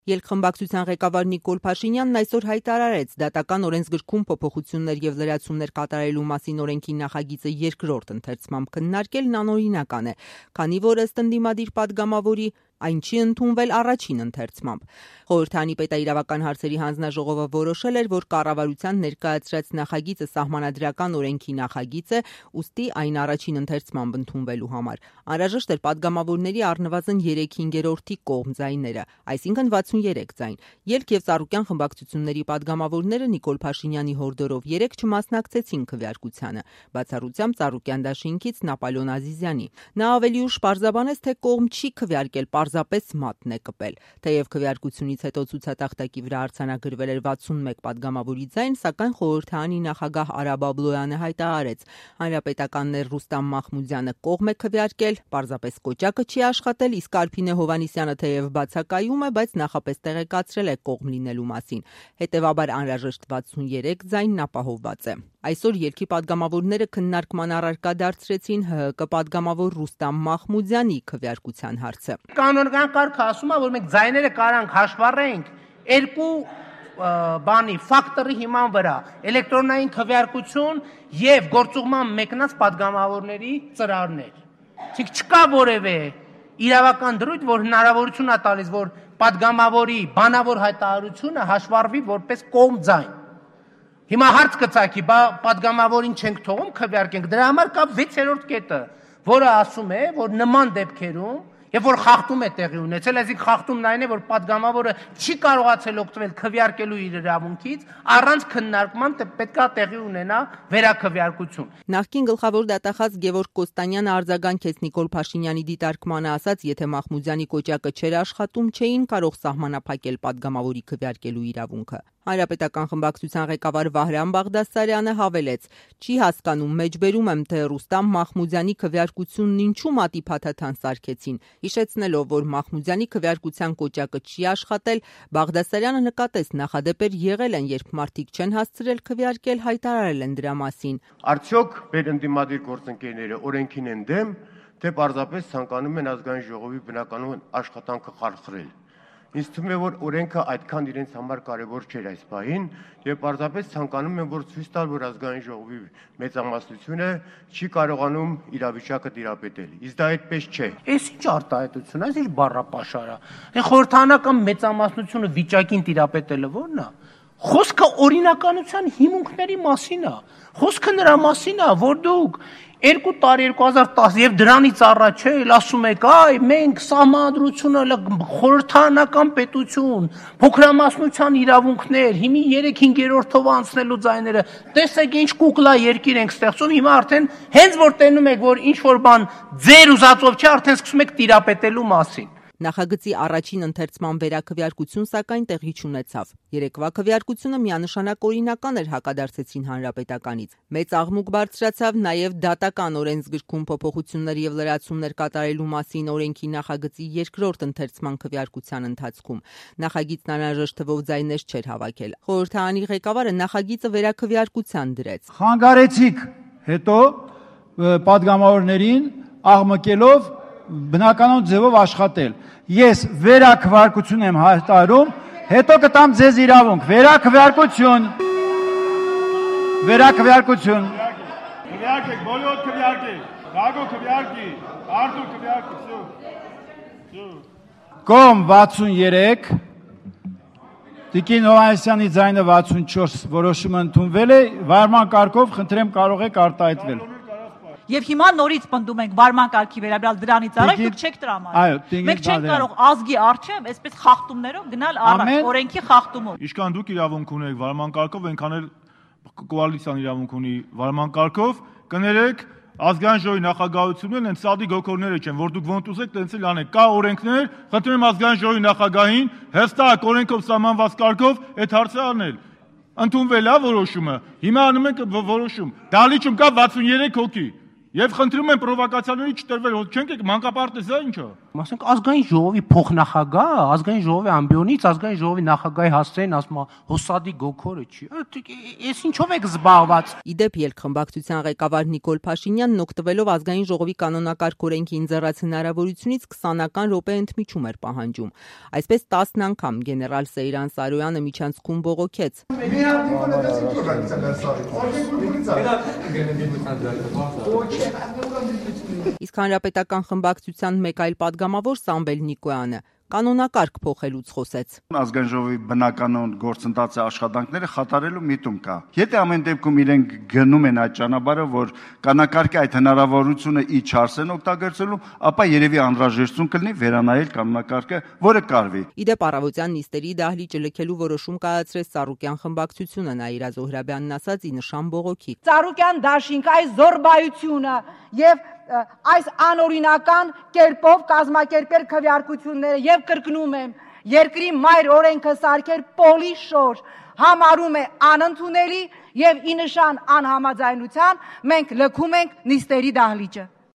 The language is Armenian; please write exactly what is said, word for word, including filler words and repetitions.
Ելքխմբակցության ղեկավար Նիկոլ Փաշինյանն այսօր հայտարարեց դատական օրենսգրքում փոփոխություններ եւ լրացումներ կատարելու մասին օրենքի նախագիծը երկրորդ ընթերցմամբ քննարկելն անօրինական է, քանի որ ըստ ընդդիմադիր падգամավորի այն չի ընդունվել առաջին ընթերցմամբ։ Խորհրդանի պետաիրավական հարցերի հանձնաժողովը որոշել էր, որ կառավարության ներկայացրած նախագիծը սահմանադրական օրենքի նախագիծ է, ուստի այն առաջին ընթերցմամբ ընդունվելու համար անհրաժեշտ էր падգամավորների առնվազն երեք հինգերորդի կողմ ձայները, այսինքն վաթսուներեք ձայն։ Ելք եւ Ծառուկյան խմբակցությունների падգամավորները Նիկոլ Փաշինյանի հորդորով երեք չմասնակցեցին քվեարկությանը, բացառությամբ Ծառուկյան դաշինքից Նապոլեոն Ազիզյանի։ Նա ավելի ուշ պարզաբանեց, թե կողմ չի քվեարկել, պարզապես մատն է կպել։ Թեև քվեարկությունից հետո ցուցատախտակի վրա արձանագրվել էր վաթսունմեկ падգամավորի ձայն, սակայն խորհրդարանի նախագահ Արա Բաբլոյանը հայտարարեց, հանրապետականներ Ռուստամ Մախմուդյանը կողմ է քվեարկել, պարզապես կոճակը չի աշխատել, իսկ Արփինե Հովհաննիսյանը թեև բացակայում է, բայց նախապես տեղեկացրել է կողմ լինելու մասին։ Հետևաբար անհրաժեշտ վաթսուներեք ձայնն ապահովված է։ Այսօր ելքի падգամավորները քննարկման առարկա դարձրեցին ՀՀԿ падգամավոր Ռուստամ Մախմուդյանի քվեարկության հարցը։ Կանոնական կարգը ասում է, որ մենք ձայները կարանք հաշվառենք երկու բանի ֆակտորի հիման վրա՝ էլեկտրոնային քվեարկություն եւ գործուղման մեկնած падգամավորների ծրարներ։ Իսկ չկա որևէ իրավական դրույթ, որ հնարավորություն է տալիս, որ падգամավորի բանավոր հայտարարությունը հաշվառվի որպես կողմ ձայն։ Հիմա հարց կծագի, բա падգամավորին չենք թողում քվեարկենք, դրա համար կա վեցերորդ կետը, որը ասում է, որ նման դեպքերում, երբ որ խախտում է տեղի ունեցել, այսինքն խախտումն այն է, որ падգամավորը չի կարողացել օգտվել քվեարկելու իր իրավունքից, առանց քննարկման պետք է տեղի ունենա վերաքվեարկություն։ Նախկին գլխավոր դատախազ Գևորգ Կոստանյանը արձագանքեց Նիկոլ Փաշինյանի դիտարկմանը, ասաց, եթե Մախմուդյանի կոճակը չէր աշխատում, չէին կարող սահմանափակել падգամավորի քվեարկելու իրավունքը։ Հանրապետական խմբակցության ղեկավար Վահրամ Բաղդասարյանը հավելեց. չի հասկանում, մեջբերում եմ, թե Ռուստամ Մախմուդյանի քվեարկությունն ինչու մատի փաթաթան սարքեցին։ Հիշեցնելով, որ Մախմուդյանի քվեարկության կոճակը չի աշխատել, Բաղդասարյանը նկատեց, նախադեպեր եղել են, երբ մարդիկ չեն հասցրել քվեարկել, հայտարարել են դրա մասին։ Արդյոք մեր ընդդիմադիր գործընկերները օրենքին են դեմ, թե պարզապես ցանկանում են ազգային ժողովի բնականոն աշխատանքը խարխրել։ Ինձ թվում է, որ օրենքը այդքան իրենց համար կարևոր չէր այս պահին, եւ պարզապես ցանկանում են, որ ցույց տալ, որ ազգային ժողովի մեծամասնությունը չի կարողանում իրավիճակը տիրապետել։ Իսկ դա այդպես չէ։ Էս ինչ արտահայտություն է, այս ինչ բառապաշար է։ Այն խորհրդանական մեծամասնությունը վիճակին տիրապետելը ո՞րն է։ Խոսքը օրինականության հիմունքների մասին է։ Խոսքը նրա մասին է, որ դուք երկու տարի երկու հազար տասը եւ դրանից առաջ էլ ասում եք, այ մենք սահմանադրությունը խորհրդարանական պետություն, փոքրամասնության իրավունքներ, հիմի երեք հինգերորդով անցնելու ձայները, տեսեք ինչ կուկլա երկիր ենք ստեղծում, հիմա արդեն հենց որ տենում եք, որ ինչ որ բան ձեր ուզածով չէ, արդեն սկսում եք տիրապետելու մասին։ Նախագծի առաջին ընթերցման վերաքվեարկություն սակայն տեղի չունեցավ։ Երեկվա քվեարկությունը միանշանակ օրինական էր, հակադարձեցին հանրապետականից։ Մեծ աղմուկ բարձրացավ նաև դատական օրենսգրքում փոփոխություններ եւ լրացումներ կատարելու մասին օրենքի նախագծի երկրորդ ընթերցման քվեարկության ընթացքում։ Նախագիծն անհրաժեշտ թվով ձայներ չէր հավաքել։ Խորհրդարանի ղեկավարը նախագիծը վերաքվեարկության դրեց։ Խանգարեցիք հետո падգամավորներին աղմկելով բնականոն ձևով աշխատել։ Ես վերաքվեարկություն եմ հայտարարում, հետո կտամ ձեզ իրավունք։ Վերաքվեարկություն։ Վերաքվեարկություն։ Քվեարկեք, բոլոր քվեարկեք։ Գագո քվեարկի, Արտուր քվեարկի, всё։ Կողմ վաթսուներեք, Տիկին Հովհաննիսյանի ձայնը վաթսունչորս, որոշումը ընդունվել է, վարման կարգով խնդրեմ կարող եք արտահայտվել։ Եվ հիմա նորից պնդում ենք վարման կարգի վերաբերյալ դրանից առաջ դուք չեք տրամադրել։ Մենք չենք կարող ազգի առջև այսպես խախտումներով գնալ առաջ, օրենքի խախտումով։ Ինչքան դուք իրավունք ունեք վարման կարգով, այնքան էլ կոալիցիան իրավունք ունի վարման կարգով, կներեք ազգային ժողովի նախագահությունն են սադի գոքորները չեն, որ դուք ոնց ուզեք տենց էլ անեք։ Կա օրենքներ, խնդրում եմ ազգային ժողովի նախագահին հստակ օրենքով սահմանված կարգով այդ հարցը անել։ Ընդունվել է որոշումը։ Հիմա անում ենք որոշում։ Դահլիճում կա վաթսուներեք հոգի։ Եվ խնդրում եմ պրովոկացիաների չտրվել, չենք եք մանկապարտեզ է ինչո՞։ Ասենք ազգային ժողովի փոխնախագահ, ազգային ժողովի ամբիոնից ազգային ժողովի նախագահի հասցեին ասում է հոսադի գոքորը չի։ Էս ինչով եք զբաղված։ Իդեպ ելքխմբակցության ղեկավար Նիկոլ Փաշինյանն օգտվելով ազգային ժողովի կանոնակարգ օրենքի ինձեռած հնարավորությունից քսանական րոպե ընդմիջում էր պահանջում։ Այսպես տասն անգամ գեներալ Սեյրան Սարոյանը միջանցքում բողոքեց։ Իսկ հանրապետական խմբակցության մեկ այլ պատգամավոր Սամվել Նիկոյանը կանոնակարգ փոխելուց խոսեց։ Ազգային ժողովի բնականոն գործընթացի աշխատանքները խաթարելու միտում կա։ Եթե ամեն դեպքում իրենք գնում են այդ ճանապարհը, որ կանոնակարգի այդ հնարավորությունը ի չարս են օգտագործելու, ապա երևի անհրաժեշտություն կլինի վերանայել կանոնակարգը, որը կարվի։ Իդեպ առավոտյան նիստերի դահլիճը լքելու որոշում կայացրեց Ծառուկյան խմբակցությունը, Նաիրա Զոհրաբյանն ասաց ի նշան բողոքի։ Ծառուկյան դաշինք այս զորբայությունը եւ այս անօրինական կերպով կազմակերպել քվեարկությունները եւ կրկնում եմ երկրի մայր օրենքը սարքել պոլի շոր համարում է անընդունելի եւ ի նշան անհամաձայնության մենք լքում ենք նիստերի դահլիճը։